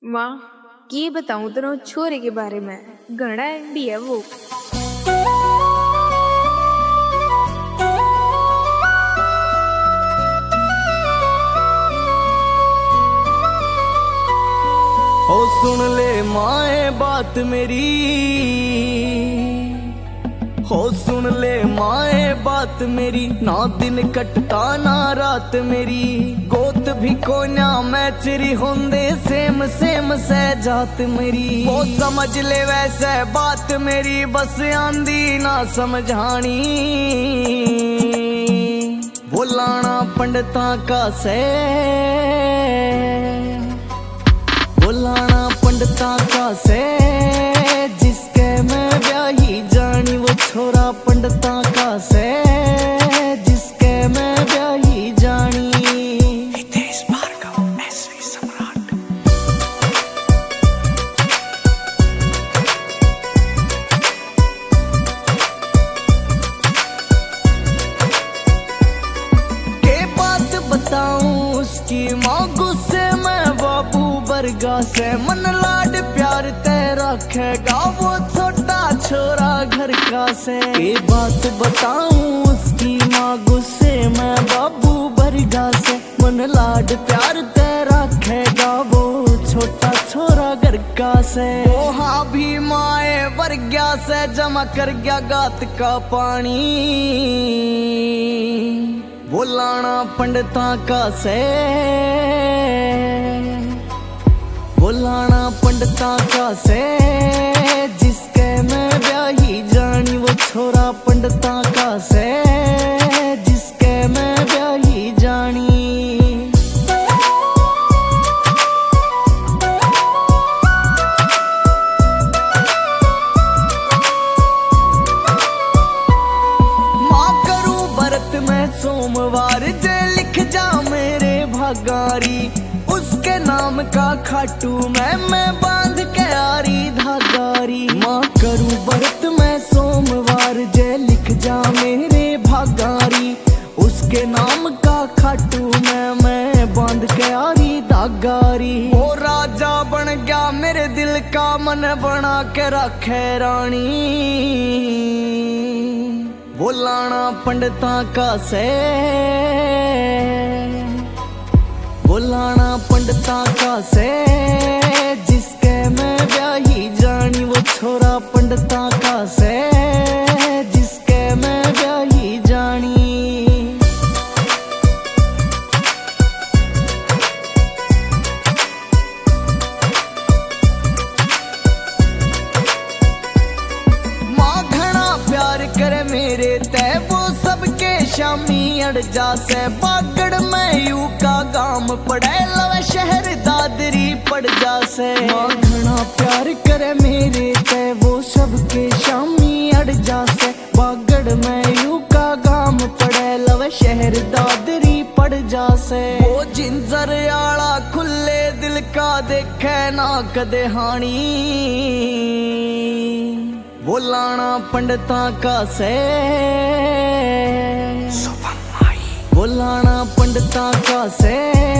वाह, की बताऊं तेरे छोरे के बारे में। घना एंडी है वो। ओ सुन ले माए बात मेरी, हो सुन ले माए बात मेरी, ना दिन कटता ना रात मेरी। गोत भी कोन्या मैं चिरी होंदे सेम सेम से जात मेरी। वो समझ ले वैसे बात मेरी, बस आंदी ना समझानी। वो लाना पंडिता का से, वो लाना पंडिता का से, जिसके मैं ब्याही जानी। वो छोरा पंडिता का से, जिसके मैं ब्याही जानी। हितेश भार्गव एसवी सम्राट। के बात बताऊं उसकी माँ गुस्से में बाबू बरगा से। मन लाड प्यार ते रखेगा वो छोटा छोरा घर का से। ये बात बताऊं उसकी माँ गुस्से में बाबू बरगा से। मन लाड प्यार ते रखेगा वो छोटा छोरा घर का से। वो हाँ भी माए बरगा से जमा कर गया गात का पानी। वो लाना पंडिता का से, वो लाना पंडिता का से, जिसके मैं ब्याही जानी। वो छोरा पंडिता का से, जिसके मैं ब्याही जानी। माँ करूं व्रत में सोमवार, जे लिख जा मेरे भागारी। उसके नाम का खाटू मैं बांध के आरी धागारी। माँ करूं व्रत में सोमवार, जे लिख जा मेरे भागारी। उसके नाम का खाटू मैं बांध के आरी धागारी। वो राजा बन गया मेरे दिल का, मन बना के रखे रानी। वो लाना पंडिता का से, वो लाना पंडिता का से, जिसके मैं ब्याही जानी। वो छोरा पंडिता का से, जिसके मैं ब्याही जानी। माँ घना प्यार करे मेरे ते, वो सबके शामी अड़ जा से। बागड़ में यू का गाम पड़े, लवे शहर दादरी पड़ जा से। माँ घना प्यार करे मेरे ते, वो सबके शामी अड़ जा से। बागड़ में यू का गाम पड़े, लवे शहर दादरी पड़ जा से। वो जिंजर आला खुले दिल का, देखे ना कदे हानी। वो लाना पंडिता का से, वो लाना पंडिता का से।